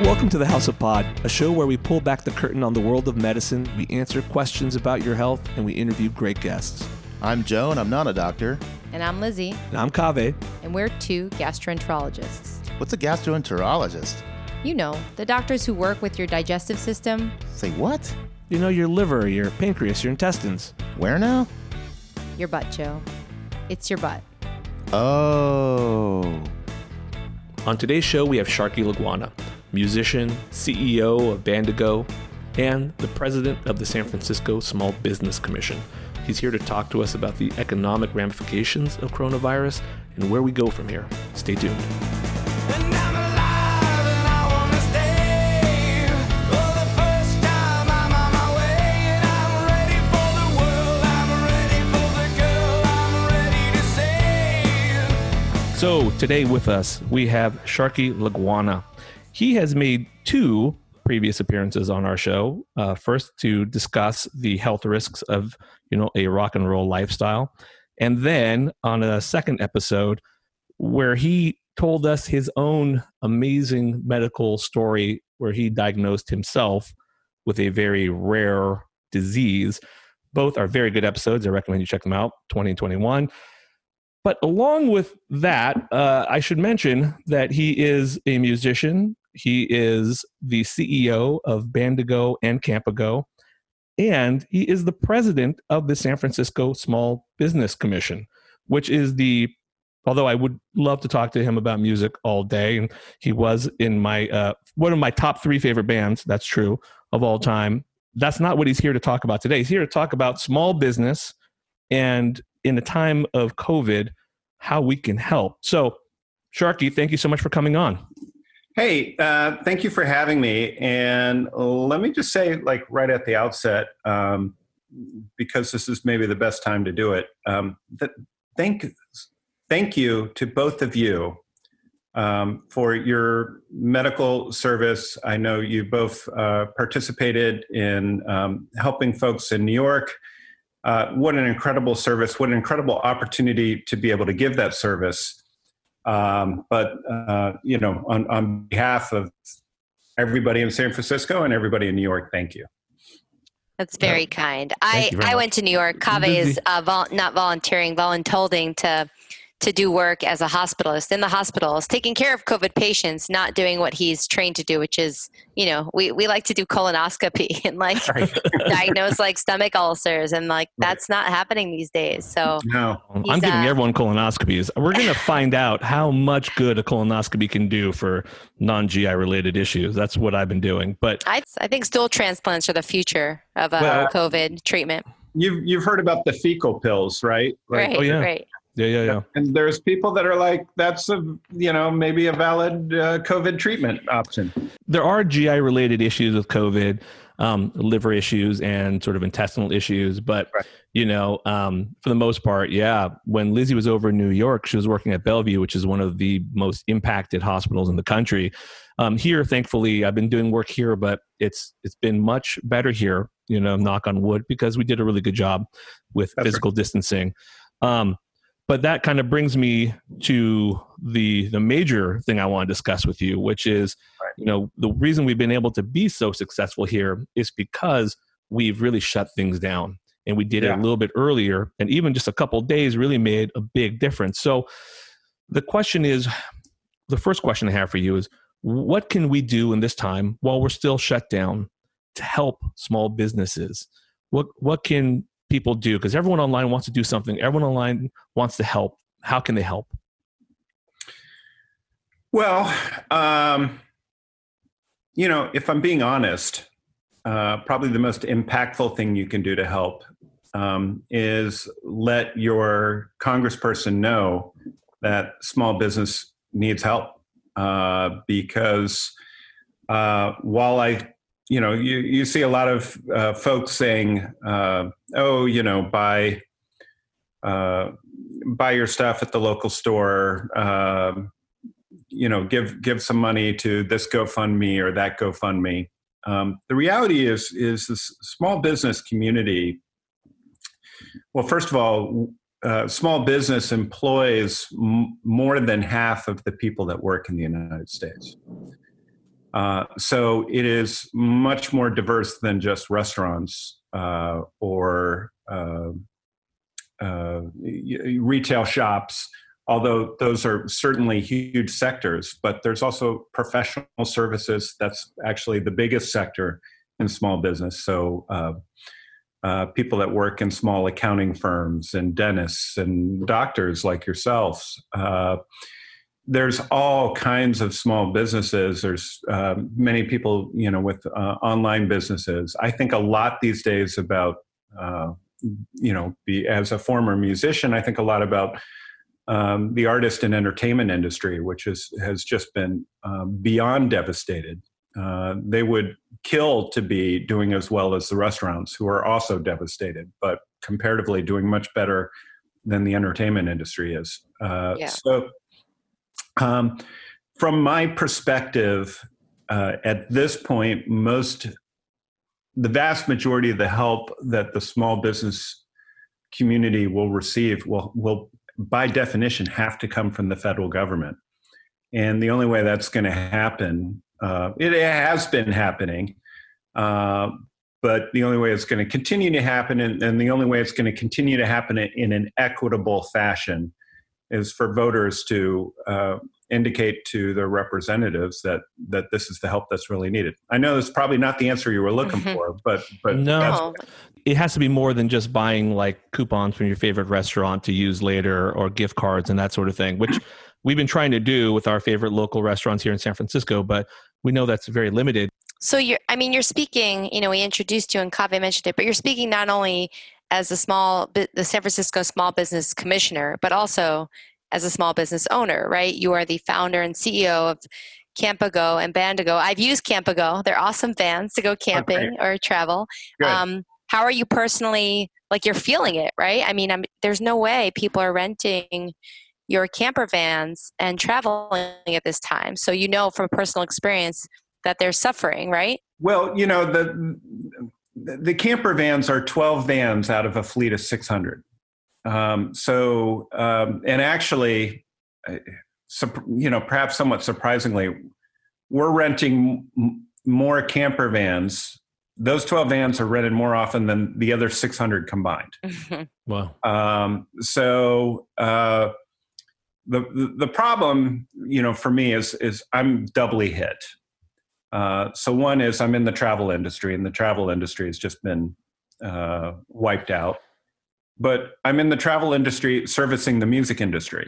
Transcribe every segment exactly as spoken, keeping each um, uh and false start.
Welcome to the House of Pod, a show where we pull back the curtain on the world of medicine, we answer questions about your health, and we interview great guests. I'm Joe, and I'm not a doctor. And I'm Lizzie. And I'm Kaveh. And we're two gastroenterologists. What's a gastroenterologist? You know, the doctors who work with your digestive system. Say what? You know, your liver, your pancreas, your intestines. Where now? Your butt, Joe. It's your butt. Oh. On today's show, we have Sharky Laguana, musician, C E O of Bandigo, and the president of the San Francisco Small Business Commission. He's here to talk to us about the economic ramifications of coronavirus and where we go from here. Stay tuned. So today with us, we have Sharky Laguana. He has made two previous appearances on our show. Uh, first, to discuss the health risks of, you know, a rock and roll lifestyle. And then on a second episode where he told us his own amazing medical story where he diagnosed himself with a very rare disease. Both are very good episodes. I recommend you check them out, twenty twenty-one. But along with that, uh, I should mention that he is a musician. He is the C E O of Bandigo and Campago, and he is the president of the San Francisco Small Business Commission, which is the, although I would love to talk to him about music all day, and he was in my, uh, one of my top three favorite bands, that's true, of all time. That's not what he's here to talk about today. He's here to talk about small business and in a time of COVID, how we can help. So, Sharky, thank you so much for coming on. Hey, uh, thank you for having me. And let me just say, like right at the outset, um, because this is maybe the best time to do it, um, that thank, thank you to both of you um, for your medical service. I know you both uh, participated in um, helping folks in New York. Uh, what an incredible service, what an incredible opportunity to be able to give that service. Um, but, uh, you know, on, on behalf of everybody in San Francisco and everybody in New York, thank you. That's very Yeah. kind. I, very I much. went to New York. Kaveh is uh, vol- not volunteering, voluntolding to to do work as a hospitalist in the hospitals, taking care of COVID patients, not doing what he's trained to do, which is, you know, we, we like to do colonoscopy and like Right. diagnose like stomach ulcers, and like that's not happening these days. So No. I'm He's, giving uh, everyone colonoscopies. We're going to find out how much good a colonoscopy can do for non-G I related issues. That's what I've been doing. But I I think stool transplants are the future of uh, Well, COVID treatment. You've, you've heard about the fecal pills, right? Like, Right, oh, yeah. right. yeah, yeah, yeah. And there's people that are like, that's a, you know, maybe a valid uh, COVID treatment option. There are G I related issues with COVID, um, liver issues and sort of intestinal issues. But, Right. you know, um, for the most part, yeah, when Lizzie was over in New York, she was working at Bellevue, which is one of the most impacted hospitals in the country. Um, here, thankfully, I've been doing work here, but it's it's been much better here, you know, knock on wood, because we did a really good job with That's physical distancing. Um, But that kind of brings me to the the major thing I want to discuss with you, which is, Right. you know, the reason we've been able to be so successful here is because we've really shut things down, and we did it Yeah. a little bit earlier, and even just a couple of days really made a big difference. So the question is, the first question I have for you is, what can we do in this time while we're still shut down to help small businesses? What what can people do? Because everyone online wants to do something. Everyone online wants to help. How can they help? Well, um, you know, if I'm being honest, uh, probably the most impactful thing you can do to help um, is let your congressperson know that small business needs help. Uh, because uh, while I, you know, you, you see a lot of uh, folks saying, uh, oh, you know, buy, uh, buy your stuff at the local store, um, you know, give give some money to this GoFundMe or that GoFundMe. Um, the reality is, is this small business community, well, first of all, uh, small business employs m- more than half of the people that work in the United States. Uh, so it is much more diverse than just restaurants uh, or uh, uh, retail shops, although those are certainly huge sectors. But there's also professional services. That's actually the biggest sector in small business. So uh, uh, people that work in small accounting firms and dentists and doctors like yourselves. Uh, There's all kinds of small businesses. There's uh, many people, you know, with uh, online businesses. I think a lot these days about, uh, you know, be, as a former musician, I think a lot about um, the artist and entertainment industry, which is, has just been uh, beyond devastated. Uh, they would kill to be doing as well as the restaurants, who are also devastated, but comparatively doing much better than the entertainment industry is. Uh, Yeah. So. Um, from my perspective, uh, at this point, most, the vast majority of the help that the small business community will receive will, will by definition, have to come from the federal government. And the only way that's going to happen, uh, it has been happening, uh, but the only way it's going to continue to happen, and, and the only way it's going to continue to happen in an equitable fashion, is for voters to uh, indicate to their representatives that that this is the help that's really needed. I know that's probably not the answer you were looking Mm-hmm. for, but but No. that's, It has to be more than just buying like coupons from your favorite restaurant to use later, or gift cards and that sort of thing, which we've been trying to do with our favorite local restaurants here in San Francisco, but we know that's very limited. So you're, I mean, you're speaking, you know, we introduced you and Kaveh mentioned it, but you're speaking not only as a small, the San Francisco Small Business Commissioner, but also as a small business owner, right? You are the founder and C E O of Campago and Bandago. I've used Campago. They're awesome vans to go camping Okay. or travel. Good. Um, how are you personally, like you're feeling it, right? I mean, I'm, there's no way people are renting your camper vans and traveling at this time. So you know from personal experience that they're suffering, right? well, you know, the the camper vans are twelve vans out of a fleet of six hundred. Um, so, um, and actually, uh, sup- you know, perhaps somewhat surprisingly, we're renting m- more camper vans. Those twelve vans are rented more often than the other six hundred combined. Wow. Um, so, uh, the, the the problem, you know, for me is is I'm doubly hit. Uh, so one is I'm in the travel industry, and the travel industry has just been uh, wiped out. But I'm in the travel industry servicing the music industry.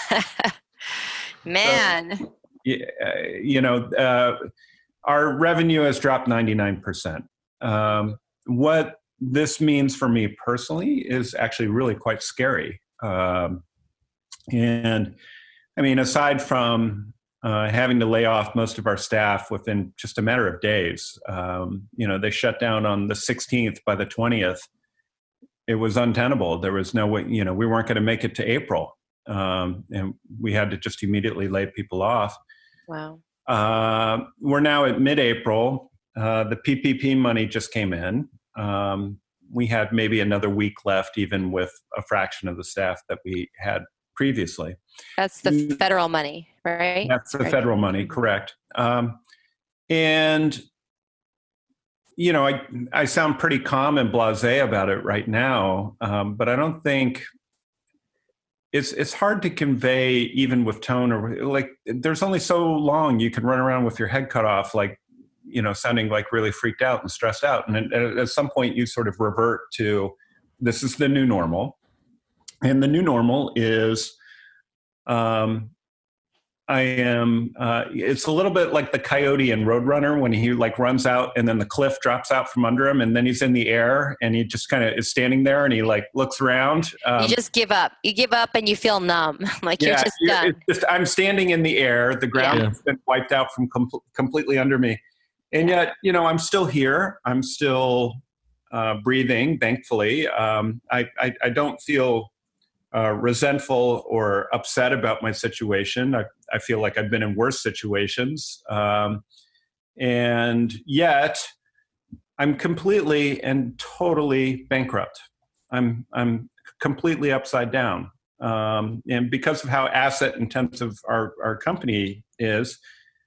Man. So, you know, uh, our revenue has dropped ninety-nine percent. Um, what this means for me personally is actually really quite scary. Um, and I mean, aside from uh, having to lay off most of our staff within just a matter of days, um, you know, they shut down on the sixteenth. By the twentieth, it was untenable. There was no way, you know, we weren't going to make it to April. Um, and we had to just immediately lay people off. Wow. Uh, we're now at mid-April. Uh, the P P P money just came in. Um, we had maybe another week left, even with a fraction of the staff that we had previously. That's the federal money, right? That's the Right. federal money, correct. Um, and, you know, I, I sound pretty calm and blasé about it right now, um, but I don't think it's it's hard to convey even with tone, or like there's only so long you can run around with your head cut off, like, you know, sounding like really freaked out and stressed out. And at, at some point you sort of revert to, this is the new normal. And the new normal is, um, I am, uh, it's a little bit like the coyote in Roadrunner when he like runs out and then the cliff drops out from under him and then he's in the air and he just kind of is standing there and he like looks around. Um, You just give up. You give up and you feel numb. Like yeah, you're just you're- done. it's just, I'm standing in the air. The ground Yeah. has been wiped out from com- completely under me. And yet, you know, I'm still here. I'm still uh, breathing, thankfully. Um, I, I, I don't feel uh, resentful or upset about my situation. I, I feel like I've been in worse situations. Um, and yet, I'm completely and totally bankrupt. I'm, I'm completely upside down. Um, and because of how asset intensive our, our company is,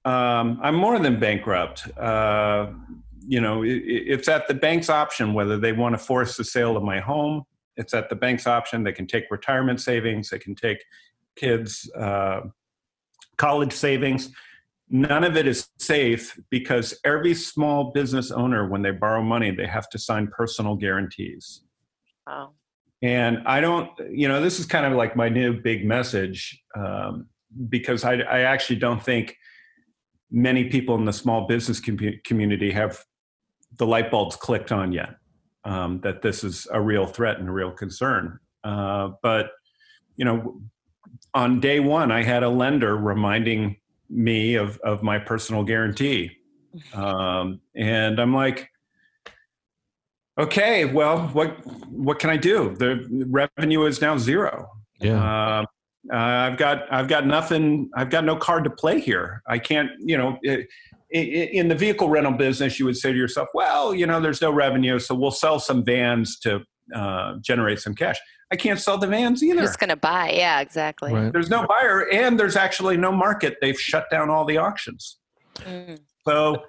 um, I'm more than bankrupt. Uh, you know, it, it's at the bank's option whether they want to force the sale of my home. It's at the bank's option. They can take retirement savings. They can take kids' uh, college savings. None of it is safe because every small business owner, when they borrow money, they have to sign personal guarantees. Wow. And I don't, you know, this is kind of like my new big message um, because I, I actually don't think many people in the small business com- community have the light bulbs clicked on yet, um, that this is a real threat and a real concern. Uh, but, you know, on day one, I had a lender reminding me of, of my personal guarantee. Um, and I'm like, okay, well, what, what can I do? The revenue is now zero. Yeah. Uh, I've got, I've got nothing, I've got no card to play here. I can't, you know, it, it, in the vehicle rental business, you would say to yourself, well, you know, there's no revenue, so we'll sell some vans to uh, generate some cash. I can't sell the vans either. Who's going to buy? Yeah, exactly. Right. There's no buyer, and there's actually no market. They've shut down all the auctions. Mm. So,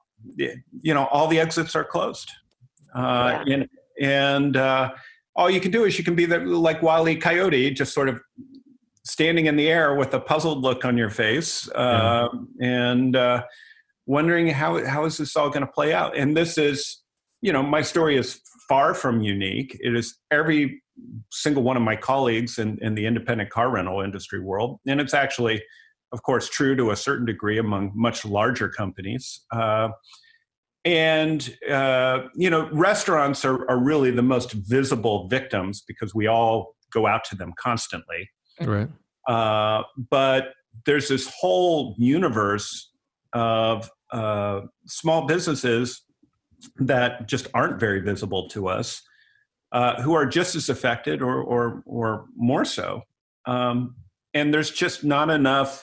you know, all the exits are closed. Uh, Yeah. and and uh, all you can do is you can be the, like Wile E. Coyote, just sort of standing in the air with a puzzled look on your face, uh, yeah. and uh, wondering how how is this all going to play out. And this is, you know, my story is far from unique. It is every single one of my colleagues in, in the independent car rental industry world. And it's actually, of course, true to a certain degree among much larger companies. Uh, and, uh, you know, restaurants are, are really the most visible victims because we all go out to them constantly. Right. Uh, but there's this whole universe of uh, small businesses that just aren't very visible to us, uh, who are just as affected or or, or more so. Um, and there's just not enough,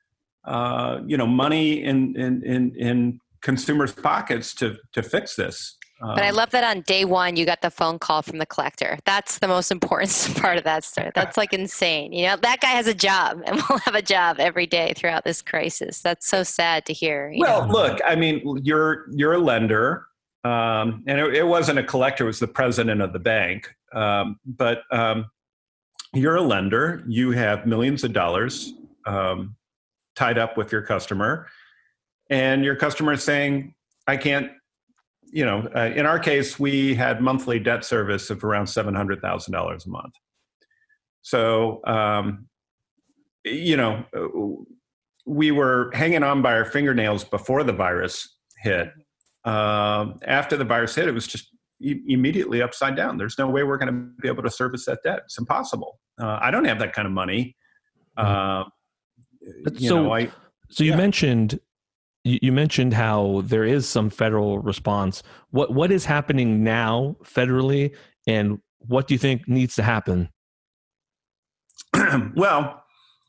uh, you know, money in in in, in consumers' pockets to to fix this. Um, But I love that on day one, you got the phone call from the collector. That's the most important part of that story. That's like insane. You know, that guy has a job and will have a job every day throughout this crisis. That's so sad to hear. You well, know? look, I mean, you're you're a lender. Um, and it, it wasn't a collector, it was the president of the bank. Um, but um, you're a lender. You have millions of dollars um, tied up with your customer. And your customer is saying, I can't, you know, uh, in our case, we had monthly debt service of around seven hundred thousand dollars a month. So, um, you know, we were hanging on by our fingernails before the virus hit. Uh, after the virus hit, it was just e- immediately upside down. There's no way we're going to be able to service that debt. It's impossible. Uh, I don't have that kind of money. Uh, you so, know, I, so you yeah. mentioned you, you mentioned how there is some federal response. What what is happening now federally, and what do you think needs to happen? Well,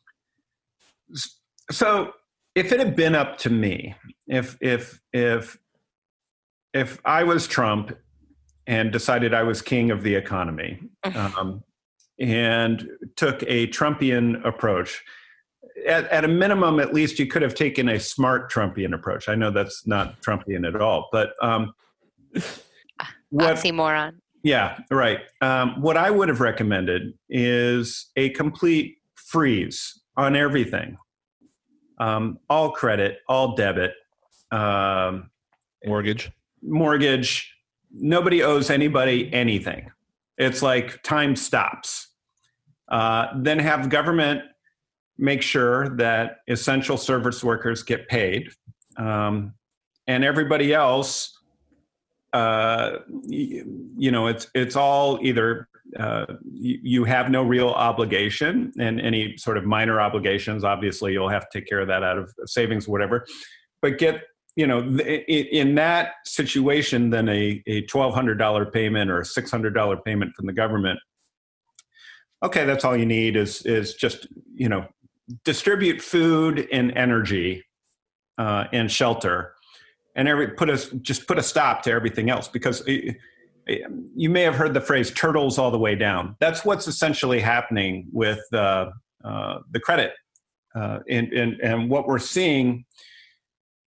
so if it had been up to me, if if if if I was Trump and decided I was king of the economy, um, and took a Trumpian approach, at, at a minimum, at least you could have taken a smart Trumpian approach. I know that's not Trumpian at all, but um, what, oxymoron. Yeah, right. Um, what I would have recommended is a complete freeze on everything, um, all credit, all debit, um, mortgage. mortgage, nobody owes anybody anything. It's like time stops. Uh, then have government make sure that essential service workers get paid. Um, and everybody else, uh, you, you know, it's it's all either uh, you, you have no real obligation, and any sort of minor obligations, obviously you'll have to take care of that out of savings, whatever. But get You know, in that situation, then a, a twelve hundred dollars payment or a six hundred dollars payment from the government, okay, that's all you need is is just, you know, distribute food and energy uh, and shelter, and every put a just put a stop to everything else, because it, it, you may have heard the phrase "turtles all the way down." That's what's essentially happening with uh, uh, the credit, uh, and and and what we're seeing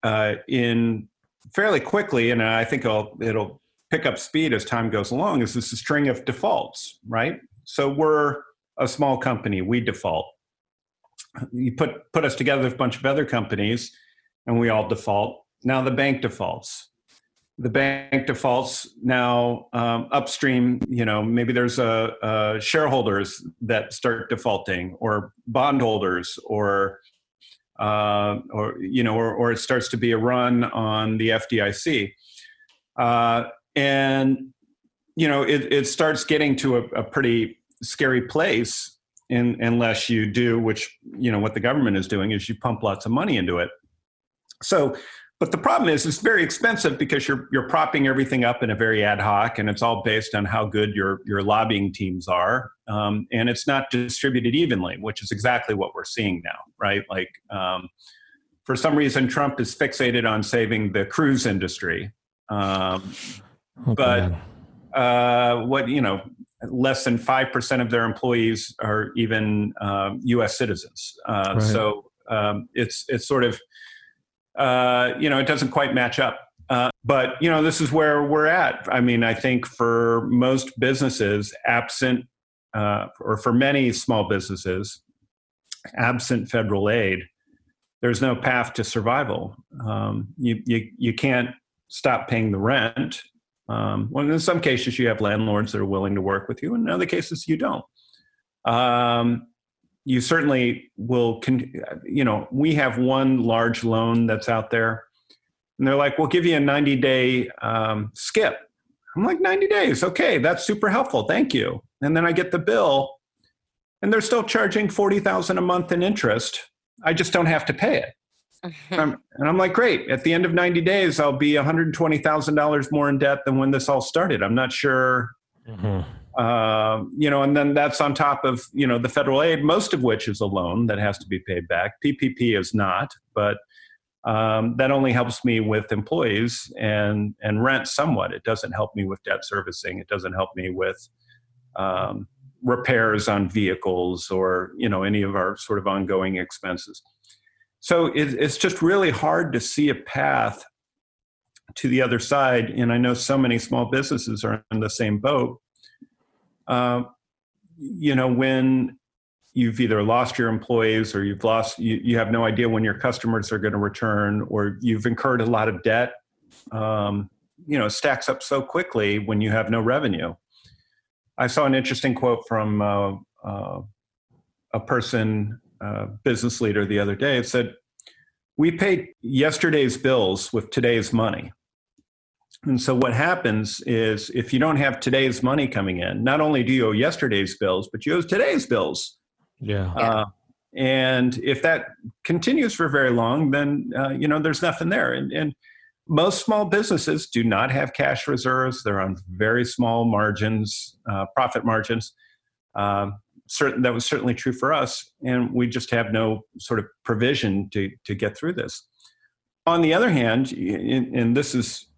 uh, in fairly quickly, and I think it'll, it'll pick up speed as time goes along, is this a string of defaults, right? So we're a small company, we default. You put, put us together with a bunch of other companies and we all default. Now the bank defaults. The bank defaults now um, upstream, you know, maybe there's a, a shareholders that start defaulting, or bondholders, or, uh, or you know, or, or it starts to be a run on the F D I C. Uh, and, you know, it, it starts getting to a, a pretty scary place in, unless you do, which, you know, what the government is doing is you pump lots of money into it. So, but the problem is it's very expensive because you're you're propping everything up in a very ad hoc, and it's all based on how good your your lobbying teams are, um, and it's not distributed evenly, which is exactly what we're seeing now, right? Like, um, for some reason, Trump is fixated on saving the cruise industry, um, oh, but uh, what you know, less than five percent of their employees are even um, U S citizens, uh, right. so um, it's it's sort of. Uh, you know, it doesn't quite match up. Uh, but, you know, this is where we're at. I mean, I think for most businesses, absent, uh, or for many small businesses, absent federal aid, there's no path to survival. Um, you, you, you can't stop paying the rent. Um, well, in some cases, you have landlords that are willing to work with you. In other cases, you don't. Um, You certainly will, con- you know, we have one large loan that's out there, and they're like, we'll give you a ninety day um, skip. I'm like, ninety days. Okay, that's super helpful. Thank you. And then I get the bill, and they're still charging forty thousand dollars a month in interest. I just don't have to pay it. Mm-hmm. I'm, and I'm like, great. At the end of ninety days, I'll be one hundred twenty thousand dollars more in debt than when this all started. I'm not sure. Mm-hmm. Uh, you know, and then that's on top of, you know, the federal aid, most of which is a loan that has to be paid back. P P P is not, but um, that only helps me with employees and, and rent somewhat. It doesn't help me with debt servicing. It doesn't help me with um, repairs on vehicles or, you know, any of our sort of ongoing expenses. So it, it's just really hard to see a path to the other side. And I know so many small businesses are in the same boat. Uh, you know, when you've either lost your employees or you've lost, you, you have no idea when your customers are going to return, or you've incurred a lot of debt, um, you know, stacks up so quickly when you have no revenue. I saw an interesting quote from uh, uh, a person, uh, business leader the other day. It said, we paid yesterday's bills with today's money. And so what happens is if you don't have today's money coming in, not only do you owe yesterday's bills, but you owe today's bills. Yeah. Uh, and if that continues for very long, then, uh, you know, there's nothing there. And, and most small businesses do not have cash reserves. They're on very small margins, uh, profit margins. Um, certain, that was certainly true for us. And we just have no sort of provision to, to get through this. On the other hand, and, and this is,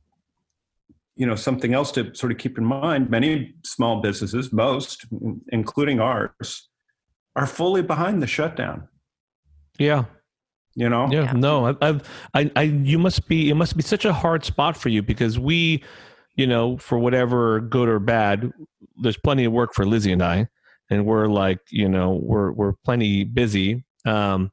you know, something else to sort of keep in mind, many small businesses, most, including ours, are fully behind the shutdown. Yeah. You know? Yeah. No, I, I've, I, I, you must be, it must be such a hard spot for you because we, you know, for whatever good or bad, there's plenty of work for Lizzie and I, and we're like, you know, we're, we're plenty busy. Um,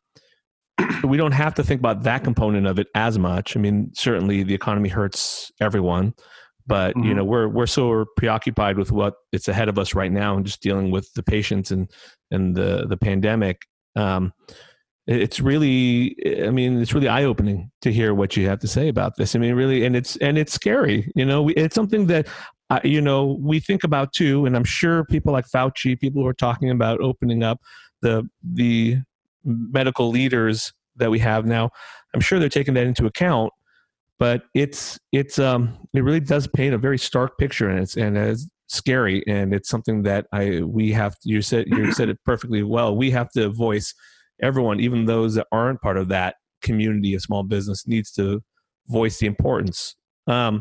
we don't have to think about that component of it as much. I mean, certainly the economy hurts everyone. But, mm-hmm. you know, we're we're so preoccupied with what it's ahead of us right now and just dealing with the patients and, and the, the pandemic. Um, it's really, I mean, it's really eye-opening to hear what you have to say about this. I mean, really, and it's and it's scary. You know, we, it's something that, uh, you know, we think about too. And I'm sure people like Fauci, people who are talking about opening up the the medical leaders that we have now, I'm sure they're taking that into account. But it's it's um it really does paint a very stark picture, and it's and it's scary, and it's something that I we have to, you said you said it perfectly well. We have to voice, everyone, even those that aren't part of that community of small business, needs to voice the importance. Um,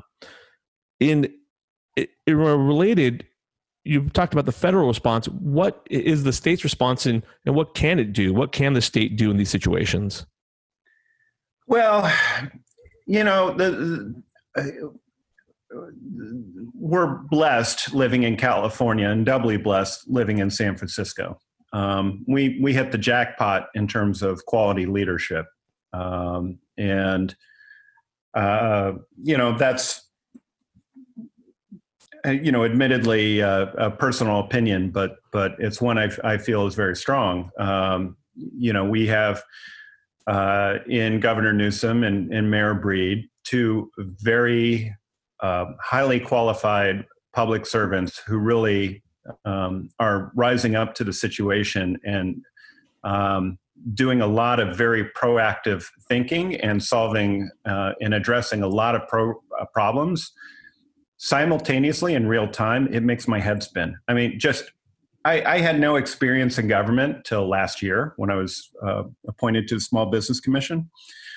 in it, it related, you talked about the federal response. What is the state's response, and and what can it do? What can the state do in these situations? Well, you know, the, the uh, we're blessed living in California and doubly blessed living in San Francisco. Um, we we hit the jackpot in terms of quality leadership, um, and uh, you know that's you know admittedly uh, a personal opinion, but but it's one I, I feel is very strong. Um, you know, we have uh, in Governor Newsom and, and Mayor Breed two very uh, highly qualified public servants who really um, are rising up to the situation and um, doing a lot of very proactive thinking and solving uh, and addressing a lot of pro, uh, problems simultaneously in real time. It makes my head spin. I mean, just I, I had no experience in government till last year when I was uh, appointed to the Small Business Commission.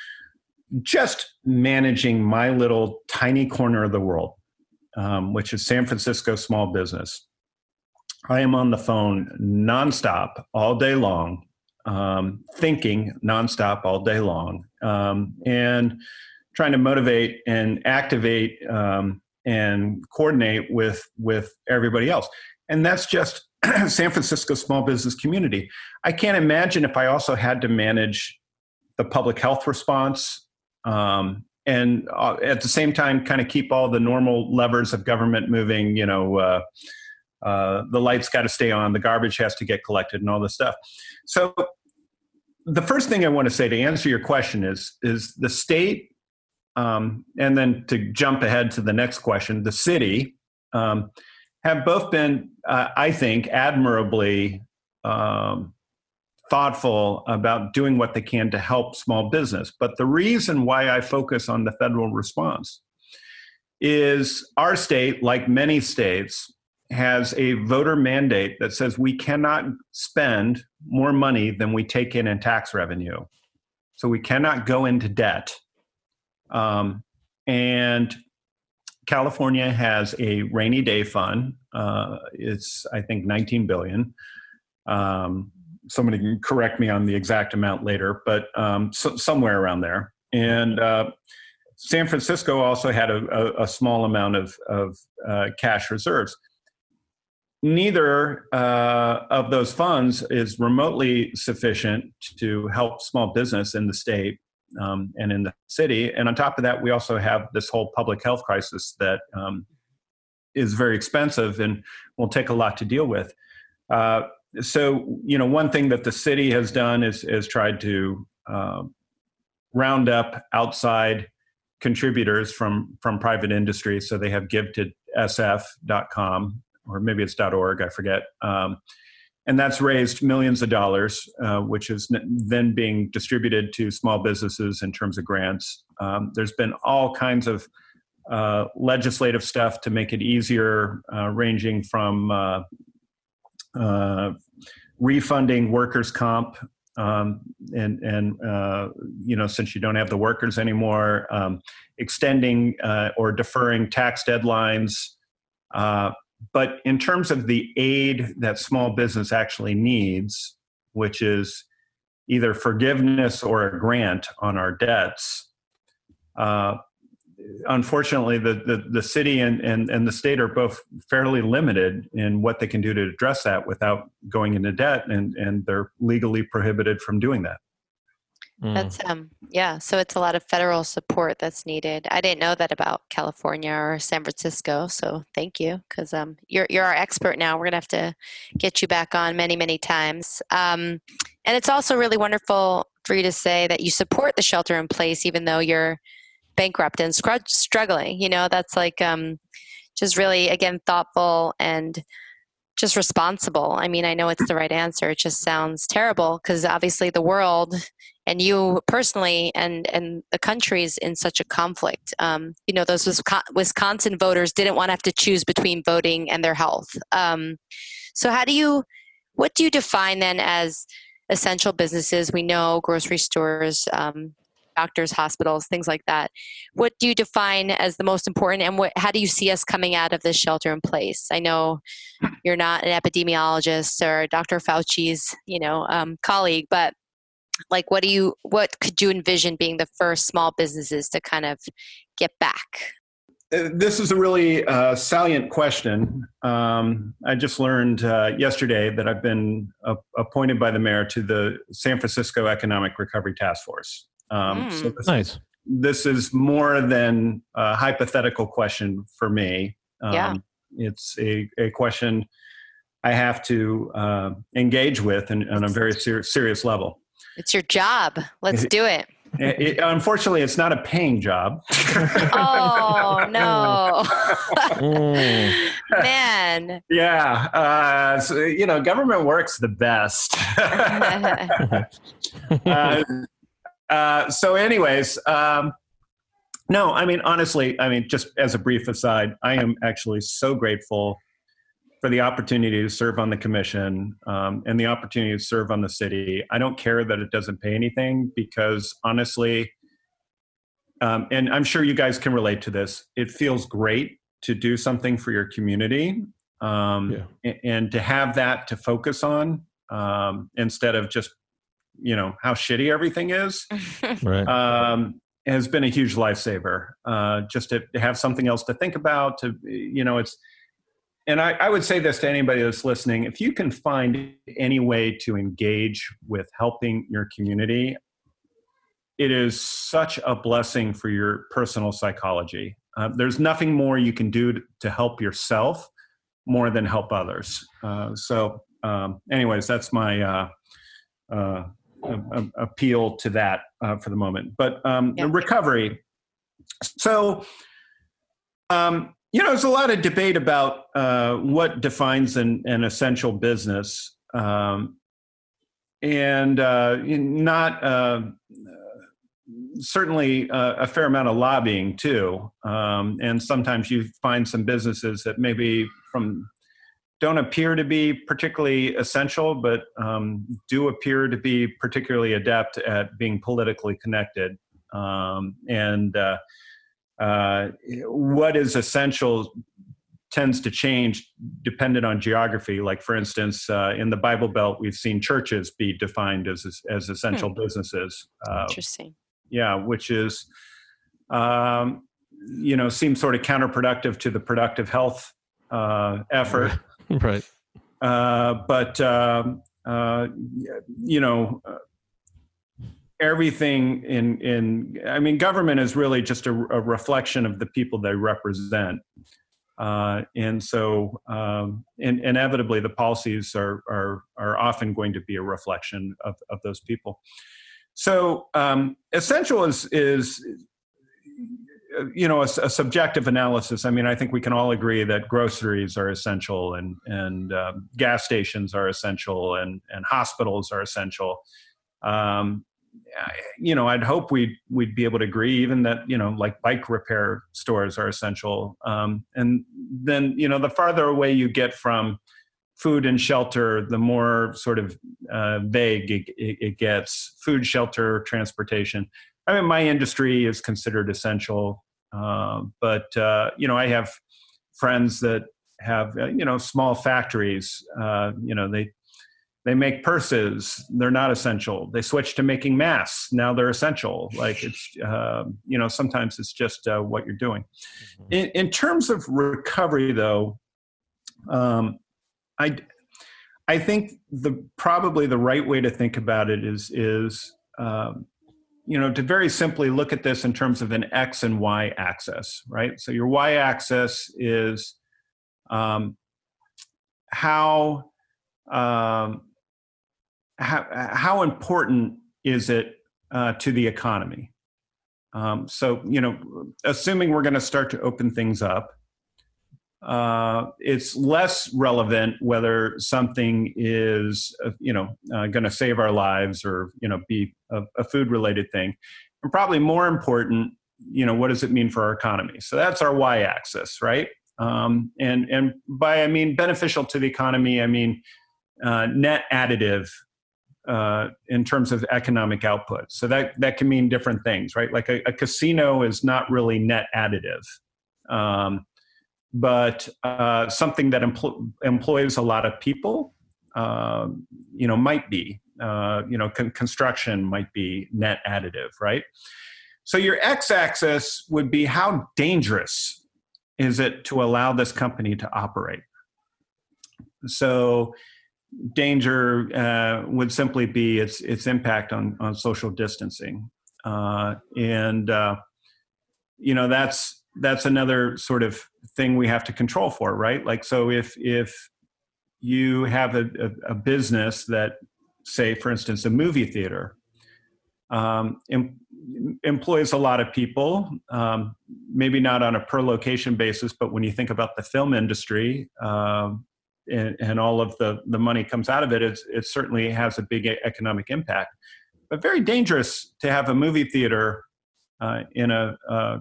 Just managing my little tiny corner of the world, um, which is San Francisco small business. I am on the phone nonstop all day long, um, thinking nonstop all day long, um, and trying to motivate and activate um, and coordinate with with everybody else. And that's just San Francisco small business community. I can't imagine if I also had to manage the public health response um, and uh, at the same time kind of keep all the normal levers of government moving, you know, uh, uh, the lights got to stay on, the garbage has to get collected and all this stuff. So the first thing I want to say to answer your question is, is the state, um, and then to jump ahead to the next question, the city, um, have both been, uh, I think, admirably um, thoughtful about doing what they can to help small business. But the reason why I focus on the federal response is our state, like many states, has a voter mandate that says we cannot spend more money than we take in in tax revenue. So we cannot go into debt. Um, and California has a rainy day fund. Uh, it's, I think, nineteen billion dollars. Um, somebody can correct me on the exact amount later, but um, so, somewhere around there. And uh, San Francisco also had a, a, a small amount of, of uh, cash reserves. Neither uh, of those funds is remotely sufficient to help small business in the state um, and in the city. And on top of that, we also have this whole public health crisis that um, is very expensive and will take a lot to deal with. Uh, so, you know, one thing that the city has done is, is tried to uh, round up outside contributors from, from private industry. So they have give to S F dot com. Or maybe it's .org, I forget. Um, and that's raised millions of dollars, uh, which is n- then being distributed to small businesses in terms of grants. Um, there's been all kinds of uh, legislative stuff to make it easier, uh, ranging from uh, uh, refunding workers' comp, um, and, and uh, you know, since you don't have the workers anymore, um, extending uh, or deferring tax deadlines, uh, but in terms of the aid that small business actually needs, which is either forgiveness or a grant on our debts, uh, unfortunately, the, the, the city and, and, and the state are both fairly limited in what they can do to address that without going into debt, and, and they're legally prohibited from doing that. That's um yeah, so it's a lot of federal support that's needed. I didn't know that about California or San Francisco, so thank you, because um you're you're our expert now. We're gonna have to get you back on many many times. Um, and it's also really wonderful for you to say that you support the shelter in place, even though you're bankrupt and scr- struggling. You know, that's like um just really again thoughtful and just responsible. I mean, I know it's the right answer. It just sounds terrible because obviously the world and you personally and, and the country's in such a conflict. Um, you know, those Wisconsin voters didn't want to have to choose between voting and their health. Um, so how do you, what do you define then as essential businesses? We know grocery stores, um, doctors, hospitals, things like that. What do you define as the most important, and what, how do you see us coming out of this shelter in place? I know you're not an epidemiologist or Doctor Fauci's, you know, um, colleague, but like, what do you, what could you envision being the first small businesses to kind of get back? Uh, This is a really uh, salient question. Um, I just learned uh, yesterday that I've been uh, appointed by the mayor to the San Francisco Economic Recovery Task Force. Um, Mm. So this, Nice. this is more than a hypothetical question for me. Um, Yeah. It's a, a question I have to uh, engage with in, on a very ser- serious level. It's your job. Let's do it. It, it- unfortunately, it's not a paying job. Oh, no. Mm. Man. Yeah, uh, so, you know, government work's the best. uh, uh, so, anyways, um, no, I mean, honestly, I mean, just as a brief aside, I am actually so grateful for the opportunity to serve on the commission um, and the opportunity to serve on the city. I don't care that it doesn't pay anything because honestly, um, and I'm sure you guys can relate to this, it feels great to do something for your community um, Yeah. and, and to have that to focus on um, instead of just, you know, how shitty everything is. Right. Um, has been a huge lifesaver. Uh, just to have something else to think about, to, you know, it's, and I, I would say this to anybody that's listening, if you can find any way to engage with helping your community, it is such a blessing for your personal psychology. Uh, there's nothing more you can do to, to help yourself more than help others. Uh, so um, anyways, that's my uh, uh, a, a appeal to that uh, for the moment. But um, Yeah. the recovery. So, um, you know, there's a lot of debate about uh, what defines an, an essential business, um, and uh, not uh, certainly uh, a fair amount of lobbying too. Um, and sometimes you find some businesses that maybe from don't appear to be particularly essential, but um, do appear to be particularly adept at being politically connected. Um, and uh, uh, what is essential tends to change dependent on geography. Like, for instance, uh, in the Bible Belt, we've seen churches be defined as as essential hmm. businesses. Uh, Interesting. Yeah, which is, um, you know, seems sort of counterproductive to the productive health uh, effort. Right. Uh, but, um, uh, you know, uh, everything in, in, I mean, government is really just a, a reflection of the people they represent. Uh, and so um, in, inevitably the policies are, are, are often going to be a reflection of, of those people. So um, essential is, is, you know, a, a subjective analysis. I mean, I think we can all agree that groceries are essential, and and um, gas stations are essential, and and hospitals are essential. Um, you know, I'd hope we'd we'd be able to agree even that, you know, like bike repair stores are essential. Um, and then, you know, the farther away you get from food and shelter, the more sort of uh, vague it, it, it gets. Food, shelter, transportation. I mean, my industry is considered essential, uh, but, uh, you know, I have friends that have, uh, you know, small factories. Uh, you know, they they make purses. They're not essential. They switch to making masks. Now they're essential. Like, it's, uh, you know, sometimes it's just uh, what you're doing. In, in terms of recovery, though, um, I, I think the probably the right way to think about it is, is um, you know, to very simply look at this in terms of an X and Y axis, right? So your Y axis is um, how, um, how how important is it uh, to the economy? Um, so, you know, assuming we're going to start to open things up, uh, it's less relevant whether something is, uh, you know, uh, going to save our lives or, you know, be a, a food related thing. And probably more important, you know, what does it mean for our economy? So that's our Y axis, right? Um, and, and by, I mean, beneficial to the economy, I mean, uh, net additive uh, in terms of economic output. So that, that can mean different things, right? Like a, a casino is not really net additive. Um, But uh, something that empl- employs a lot of people, uh, you know, might be. Uh, you know, con- construction might be net additive, right? So your x-axis would be how dangerous is it to allow this company to operate? So danger uh, would simply be its its impact on on social distancing, uh, and uh, you know that's that's another sort of thing we have to control for, right? Like, so if if you have a, a, a business that, say, for instance, a movie theater, um, em- employs a lot of people, um, maybe not on a per location basis, but when you think about the film industry. Um, And, and all of the, the money comes out of it, it's, it certainly has a big economic impact. But very dangerous to have a movie theater uh, in a uh,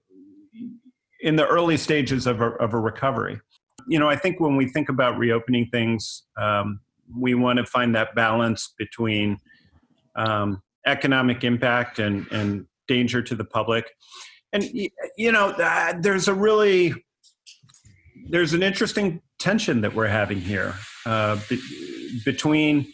in the early stages of a, of a recovery. You know, I think when we think about reopening things, um, we want to find that balance between um, economic impact and, and danger to the public. And, you know, uh, there's a really, there's an interesting tension that we're having here uh, be, between,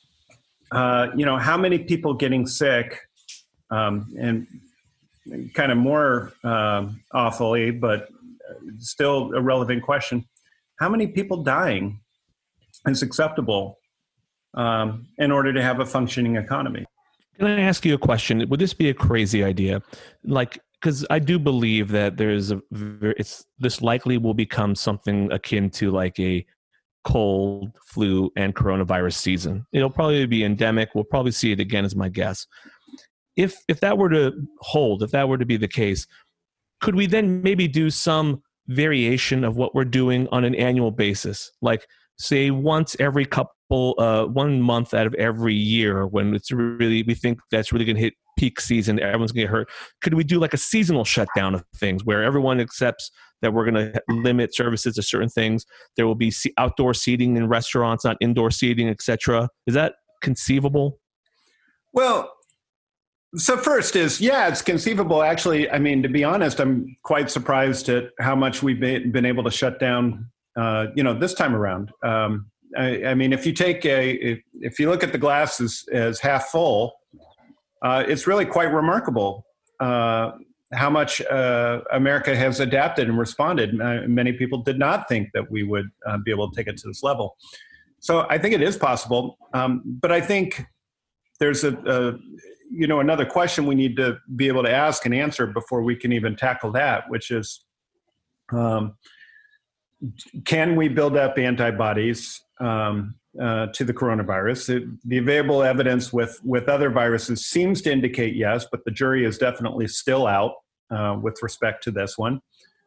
uh, you know, how many people getting sick, um, and kind of more um, awfully, but still a relevant question, how many people dying is acceptable um, in order to have a functioning economy? Can I ask you a question? Would this be a crazy idea? Like, because I do believe that there's a, it's this likely will become something akin to like a cold, flu, and coronavirus season. It'll probably be endemic. We'll probably see it again, is my guess. If if that were to hold, if that were to be the case, could we then maybe do some variation of what we're doing on an annual basis? Like, say, once every couple, uh, one month out of every year, when it's really, we think that's really going to hit peak season, everyone's going to get hurt. Could we do like a seasonal shutdown of things where everyone accepts that we're going to limit services to certain things? There will be outdoor seating in restaurants, not indoor seating, et cetera. Is that conceivable? Well, so first is, yeah, it's conceivable. Actually, I mean, to be honest, I'm quite surprised at how much we've been able to shut down, uh, you know, this time around. Um, I, I mean, if you take a, if, if you look at the glass as, as half full, uh, it's really quite remarkable uh, how much uh, America has adapted and responded. Uh, many people did not think that we would uh, be able to take it to this level. So I think it is possible. Um, but I think there's a, a you know, another question we need to be able to ask and answer before we can even tackle that, which is, um, can we build up antibodies um, uh, to the coronavirus? It, the available evidence with, with other viruses seems to indicate yes, but the jury is definitely still out uh, with respect to this one.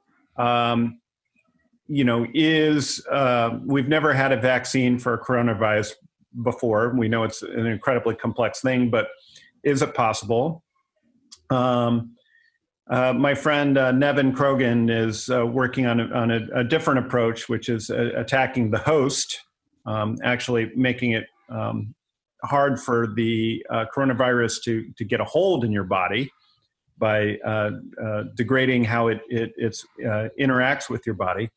Um, you know, is uh, we've never had a vaccine for coronavirus before. We know it's an incredibly complex thing, but is it possible? Um, uh, my friend uh, Nevin Krogan is uh, working on, a, on a, a different approach, which is uh, attacking the host, um, actually making it um, hard for the uh, coronavirus to, to get a hold in your body by uh, uh, degrading how it, it it's, uh, interacts with your body.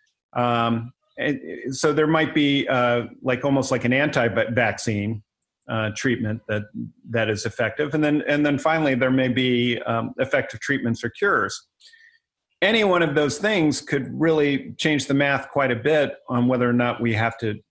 Um, and so there might be uh, like almost like an anti-vaccine Uh, treatment that that is effective, and then and then finally there may be um, effective treatments or cures. Any one of those things could really change the math quite a bit on whether or not we have to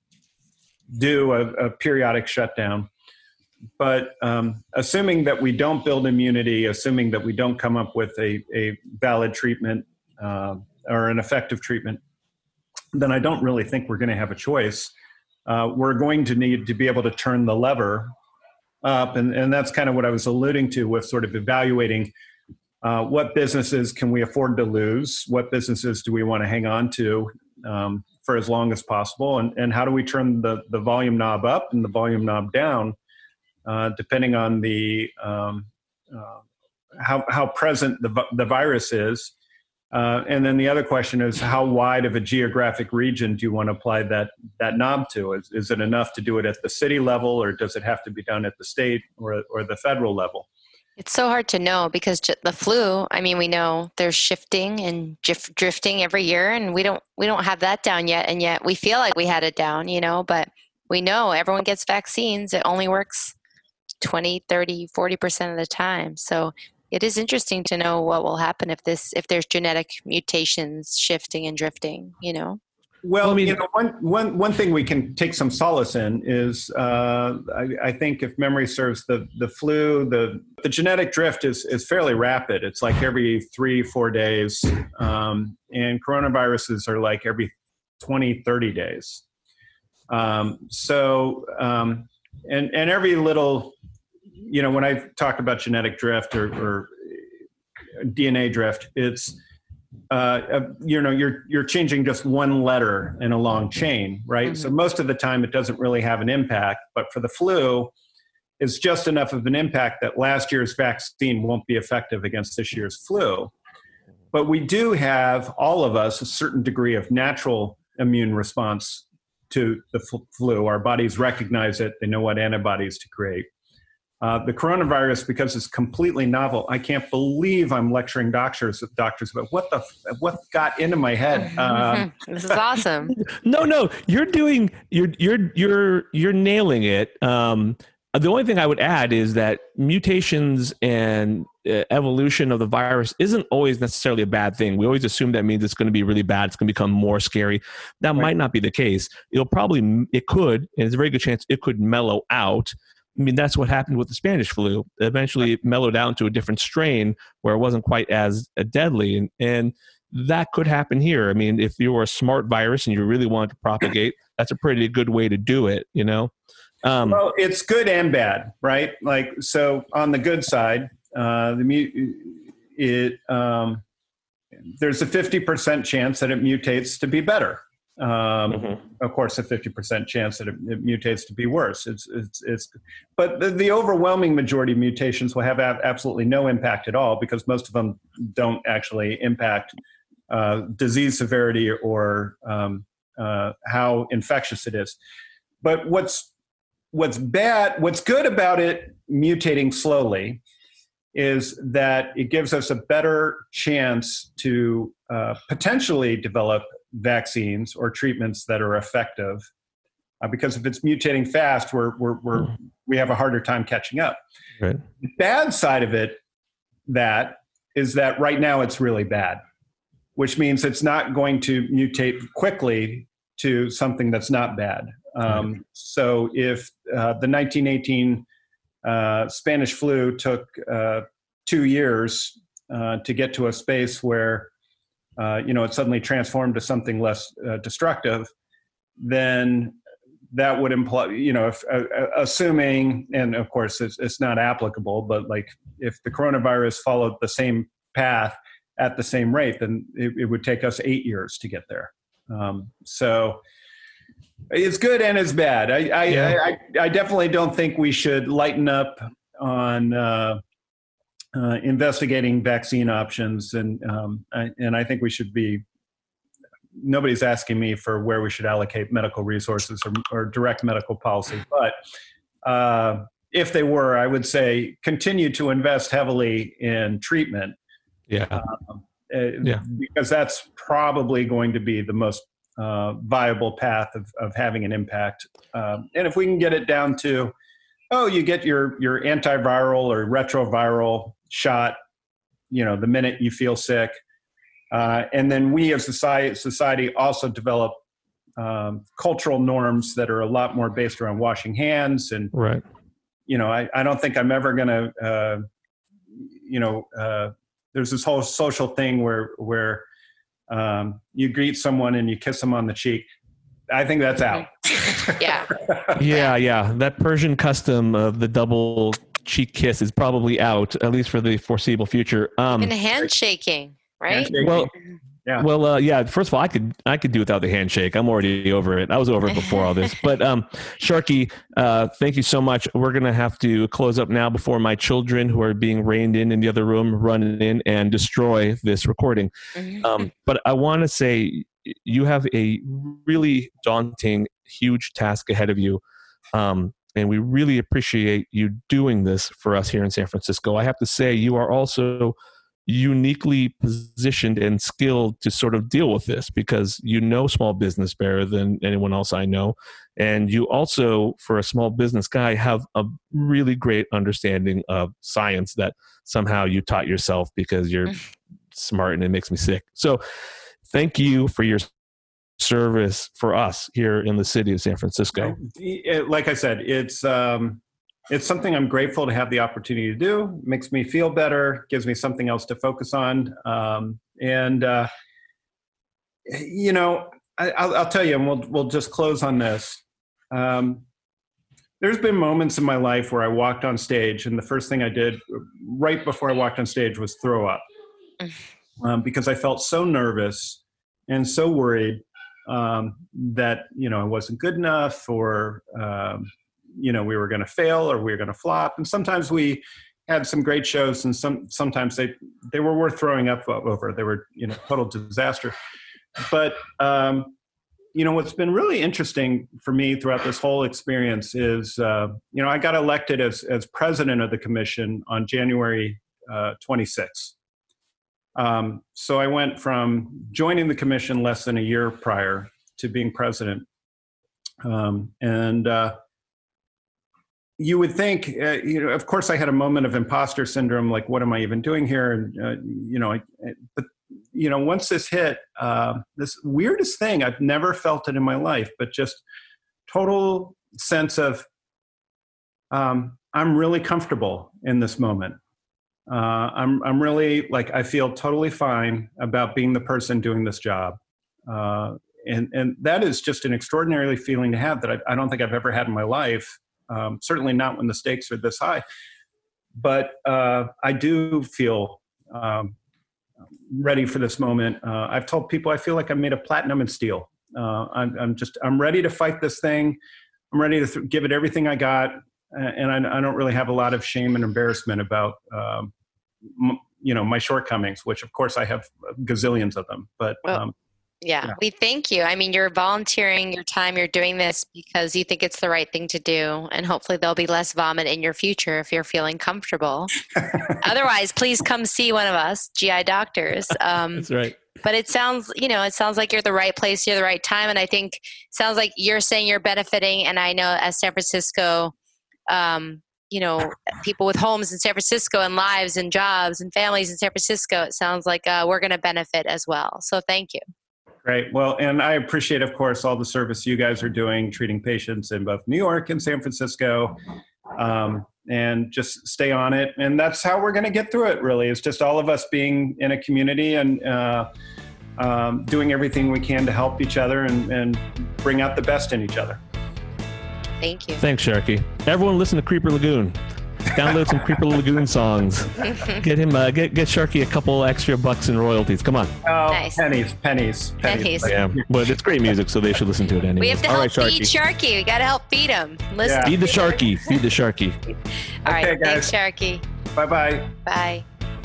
do a, a periodic shutdown. But um, assuming that we don't build immunity, assuming that we don't come up with a, a valid treatment uh, or an effective treatment, then I don't really think we're going to have a choice. Uh, we're going to need to be able to turn the lever up. And, and that's kind of what I was alluding to with sort of evaluating uh, what businesses can we afford to lose? What businesses do we want to hang on to um, for as long as possible? And, and how do we turn the, the volume knob up and the volume knob down, uh, depending on the um, uh, how, how present the, the virus is? Uh, and then the other question is, how wide of a geographic region do you want to apply that that knob to? Is, is it enough to do it at the city level, or does it have to be done at the state or, or the federal level? It's so hard to know because the flu, I mean, we know there's shifting and gif- drifting every year, and we don't we don't have that down yet, and yet we feel like we had it down, you know, but we know everyone gets vaccines. It only works twenty, thirty, forty percent of the time. So it is interesting to know what will happen if this, if there's genetic mutations shifting and drifting, you know? Well, Well, I mean- you know, one, one, one thing we can take some solace in is, uh, I, I think if memory serves, the, the flu, the, the genetic drift is, is fairly rapid. It's like every three, four days. Um, and coronaviruses are like every twenty, thirty days. Um, so, um, and, and every little, you know, when I talk about genetic drift or, or D N A drift, it's, uh, uh, you know, you're, you're changing just one letter in a long chain, right? Mm-hmm. So most of the time it doesn't really have an impact, but for the flu, it's just enough of an impact that last year's vaccine won't be effective against this year's flu. But we do have, all of us, a certain degree of natural immune response to the flu. Our bodies recognize it. They know what antibodies to create. Uh, the coronavirus, because it's completely novel, I can't believe I'm lecturing doctors doctors about what the what got into my head. Uh, this is awesome. No, no, you're doing you're you're you're you're nailing it. Um, the only thing I would add is that mutations and uh, evolution of the virus isn't always necessarily a bad thing. We always assume that means it's going to be really bad. It's going to become more scary. That right. might not be the case. It'll probably it could, and there's a very good chance it could mellow out. I mean, that's what happened with the Spanish flu. Eventually, it mellowed down to a different strain where it wasn't quite as deadly. And, and that could happen here. I mean, if you're a smart virus and you really want to propagate, that's a pretty good way to do it, you know? Um, well, it's good and bad, right? Like, so on the good side, uh, the it um, there's a fifty percent chance that it mutates to be better. Um, mm-hmm. Of course, a fifty percent chance that it, it mutates to be worse. It's, it's, it's, but the, the overwhelming majority of mutations will have a- absolutely no impact at all because most of them don't actually impact uh, disease severity or um, uh, how infectious it is. But what's what's bad, what's good about it mutating slowly is that it gives us a better chance to uh, potentially develop vaccines or treatments that are effective, uh, because if it's mutating fast, we're we're, we're we have a harder time catching up. Right. The bad side of it, that is that right now it's really bad, which means it's not going to mutate quickly to something that's not bad. Um, right. So if uh, the nineteen eighteen uh, Spanish flu took uh, two years uh, to get to a space where Uh, you know, it suddenly transformed to something less uh, destructive, then that would imply, you know, if, uh, assuming, and of course it's, it's not applicable, but like if the coronavirus followed the same path at the same rate, then it, it would take us eight years to get there. Um, so it's good and it's bad. I I, yeah. I, I, I definitely don't think we should lighten up on uh, Uh, investigating vaccine options, and um, I, and I think we should be. Nobody's asking me for where we should allocate medical resources or, or direct medical policy, but uh, if they were, I would say continue to invest heavily in treatment. Yeah, um, uh, yeah, because that's probably going to be the most uh, viable path of of having an impact. Um, and if we can get it down to, oh, you get your your antiviral or retroviral shot, you know, the minute you feel sick. Uh, and then we as society, society also develop um, cultural norms that are a lot more based around washing hands. And, right. you know, I, I don't think I'm ever going to, uh, you know, uh, there's this whole social thing where, where um, you greet someone and you kiss them on the cheek. I think that's out. Yeah. yeah. Yeah. That Persian custom of the double cheek kiss is probably out, at least for the foreseeable future. Um, and handshaking, right? Handshaking. Well, yeah. Well, uh, yeah. First of all, I could I could do without the handshake. I'm already over it. I was over it before all this. But um, Sharky, uh, thank you so much. We're gonna have to close up now before my children, who are being reined in in the other room, run in and destroy this recording. Um, but I want to say you have a really daunting, huge task ahead of you. Um, And we really appreciate you doing this for us here in San Francisco. I have to say, you are also uniquely positioned and skilled to sort of deal with this because you know small business better than anyone else I know. And you also, for a small business guy, have a really great understanding of science that somehow you taught yourself because you're smart, and it makes me sick. So thank you for your service for us here in the city of San Francisco. Like I said, it's um, it's something I'm grateful to have the opportunity to do. It makes me feel better, gives me something else to focus on. Um, and, uh, you know, I, I'll, I'll tell you, and we'll, we'll just close on this. Um, there's been moments in my life where I walked on stage, and the first thing I did right before I walked on stage was throw up um, because I felt so nervous and so worried um, that, you know, I wasn't good enough, or, um, you know, we were going to fail, or we were going to flop. And sometimes we had some great shows, and some, sometimes they, they were worth throwing up over. They were, you know, total disaster. But, um, you know, what's been really interesting for me throughout this whole experience is, uh, you know, I got elected as, as president of the commission on January uh, twenty-sixth. Um, so I went from joining the commission less than a year prior to being president. Um, and, uh, you would think, uh, you know, of course I had a moment of imposter syndrome, like, what am I even doing here? And, uh, you know, I, but, you know, once this hit, uh, this weirdest thing, I've never felt it in my life, but just total sense of, um, I'm really comfortable in this moment. Uh, I'm, I'm really, like, I feel totally fine about being the person doing this job. Uh, and, and that is just an extraordinary feeling to have that I, I don't think I've ever had in my life. Um, certainly not when the stakes are this high. But uh, I do feel um, ready for this moment. Uh, I've told people I feel like I'm made of platinum and steel. Uh, I'm, I'm just, I'm ready to fight this thing. I'm ready to th- give it everything I got. And I, I don't really have a lot of shame and embarrassment about, um, m- you know, my shortcomings, which of course I have gazillions of them. But well, um, yeah, yeah, we thank you. I mean, you're volunteering your time. You're doing this because you think it's the right thing to do. And hopefully there'll be less vomit in your future if you're feeling comfortable. Otherwise, please come see one of us, G I doctors. Um, That's right. But it sounds, you know, it sounds like you're the right place, you're the right time. And I think it sounds like you're saying you're benefiting. And I know as San Francisco, um, you know, people with homes in San Francisco and lives and jobs and families in San Francisco, it sounds like uh, we're going to benefit as well. So thank you. Great. Well, and I appreciate, of course, all the service you guys are doing, treating patients in both New York and San Francisco, um, and just stay on it. And that's how we're going to get through it, really. It's just all of us being in a community and uh, um, doing everything we can to help each other and, and bring out the best in each other. Thank you. Thanks, Sharky. Everyone listen to Creeper Lagoon. Download some Creeper Lagoon songs. Get him, uh, get get Sharky a couple extra bucks in royalties. Come on. Oh, Nice. pennies, pennies, pennies. Pennies. Yeah, but it's great music, so they should listen to it anyway. We have to All help right, feed Sharky. Sharky. We got to help feed him. Listen. Yeah. Feed the Sharky. Feed the Sharky. All right. Okay, guys. Thanks, Sharky. Bye-bye. Bye.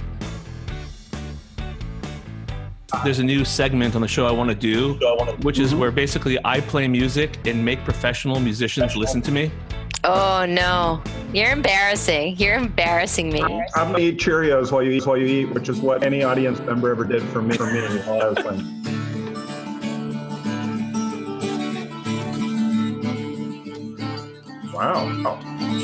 There's a new segment on the show I want to do, which is where basically I play music and make professional musicians listen to me. Oh, no. You're embarrassing. You're embarrassing me. I'm gonna eat Cheerios while you eat while you eat, which is what any audience member ever did for me for me while I was playing. Wow. Oh.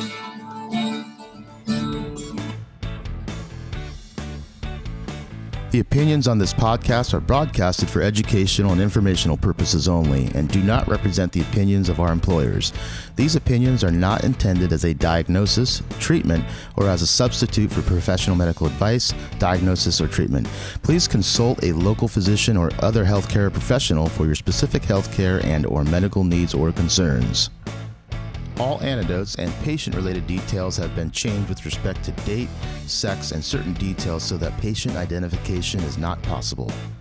The opinions on this podcast are broadcasted for educational and informational purposes only and do not represent the opinions of our employers. These opinions are not intended as a diagnosis, treatment, or as a substitute for professional medical advice, diagnosis, or treatment. Please consult a local physician or other healthcare professional for your specific healthcare and or medical needs or concerns. All anecdotes and patient-related details have been changed with respect to date, sex, and certain details so that patient identification is not possible.